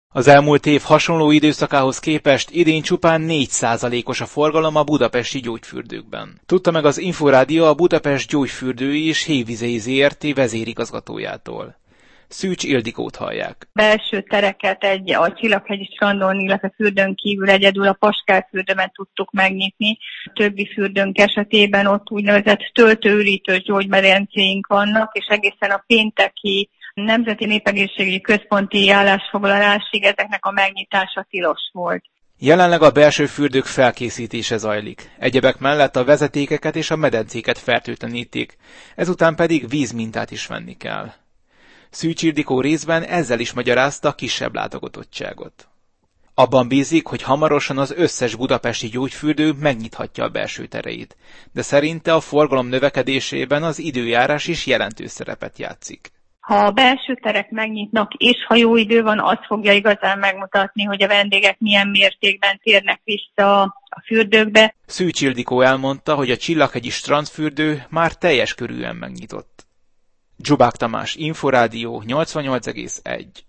Az elmúlt év hasonló időszakához képest idén csupán 4%-os a forgalom a budapesti gyógyfürdőkben. Tudta meg az Inforádió a Budapest Gyógyfürdői és Hévizei Zrt. Vezérigazgatójától. Szűcs Ildikót hallják. Belső tereket a Csillaghegyi strandon, illetve fürdőn kívül egyedül a Paskál fürdőben tudtuk megnyitni. A többi fürdőnk esetében ott úgynevezett töltőürítős gyógymedencéink vannak, és egészen a pénteki Nemzeti Népegészségügyi Központi állásfoglalásig ezeknek a megnyitása tilos volt. Jelenleg a belső fürdők felkészítése zajlik. Egyebek mellett a vezetékeket és a medencéket fertőtlenítik, ezután pedig vízmintát is venni kell. Szűcs Ildikó részben ezzel is magyarázta a kisebb látogatottságot. Abban bízik, hogy hamarosan az összes budapesti gyógyfürdő megnyithatja a belső tereit, de szerinte a forgalom növekedésében az időjárás is jelentős szerepet játszik. Ha a belső terek megnyitnak, és ha jó idő van, az fogja igazán megmutatni, hogy a vendégek milyen mértékben térnek vissza a fürdőkbe. Szűcs Ildikó elmondta, hogy a Csillaghegyi strandfürdő már teljes körűen megnyitott. Dzsubák Tamás, Inforádió 88,1.